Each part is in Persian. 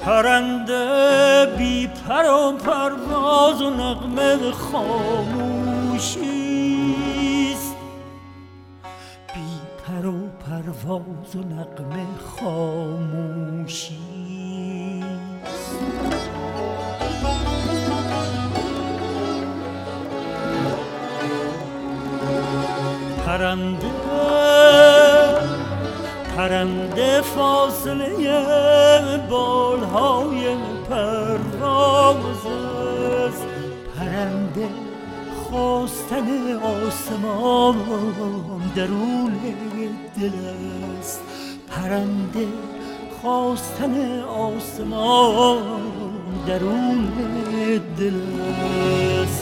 پرنده بی پر و پرواز و نغمه خاموشیست، بی پر و پرواز و نغمه خاموشیست. پرنده فاصله بالهای پرواز است، پرنده خواستن آسمان درون دل است، پرنده خواستن آسمان درون دل است.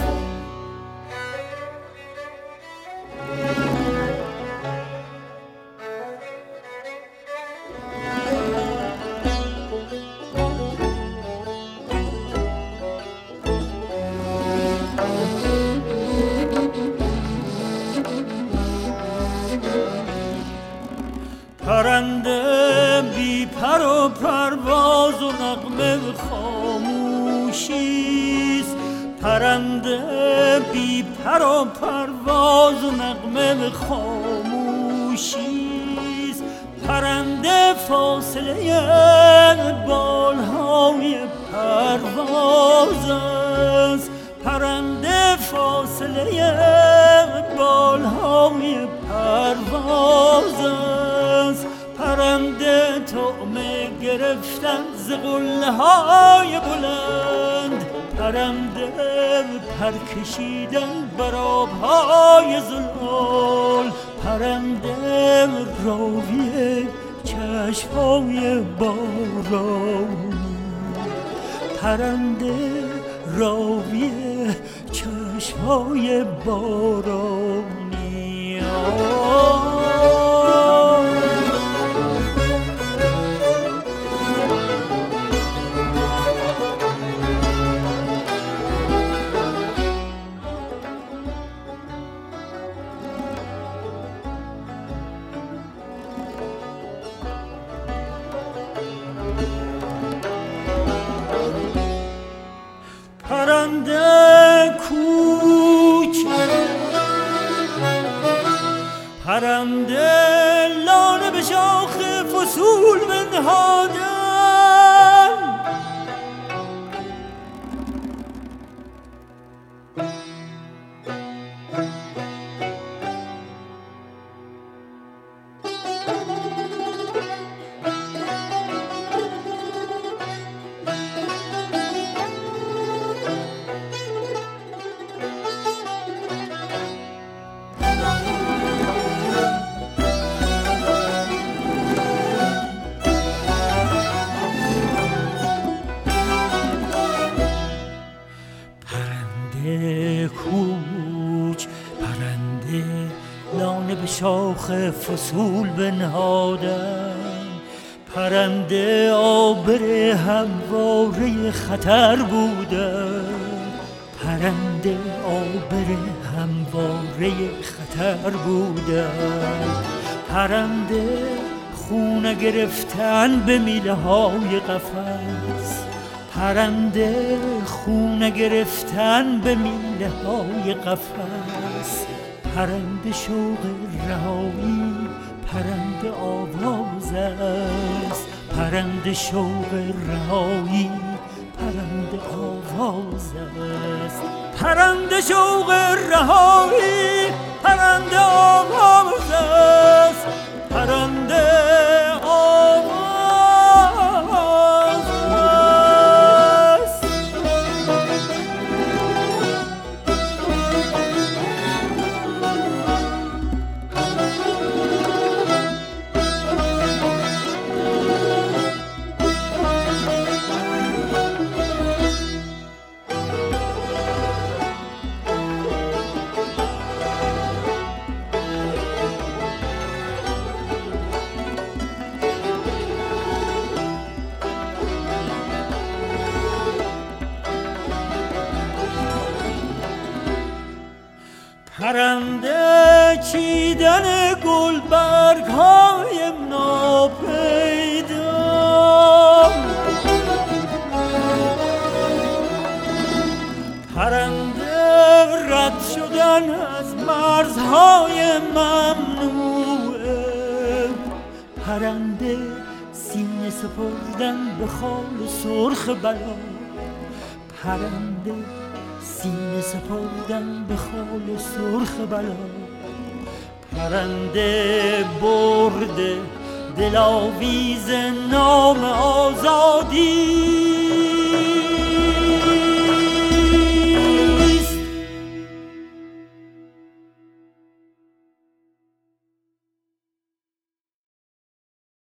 پرنده بی پر و پرواز و نغمه خاموشیست، پرنده بی پر و پرواز و نغمه خاموشیست، پرنده فاصله بالهای پرواز است، پرنده فاصله بالهای پرواز است، پرنده طعمه گرفتن ز قله‌های بلند، پرنده پر کشیدن بر آب‌های زلال، پرنده راوی چشم‌های بارانی، پرنده راوی چشم‌های بارانی. پرنده کوچ، پرنده لانه به شاخ فصول بنهادن، کوچ، پرنده لانه به شاخ فصول بنهادن، پرنده آبر همواره خطر بودن، پرنده آبر همواره خطر بودن، پرنده خونه گرفتن به میله های قفس، پرنده خونه گرفتن به میله های قفس، پرنده شوق رهایی، پرنده آواز است، پرنده شوق رهایی، پرنده آواز است، پرنده شوق رهایی، پرنده آواز است، پرنده پرنده چیدن گلبرگ های ناپیدا، پرنده رد شدن از مرزهای ممنوعه، پرنده سینه سپردن به خال سرخ بلا، پرنده سینه سپردن به خال سرخ بلا، پرنده برده دلاویز نام آزادی،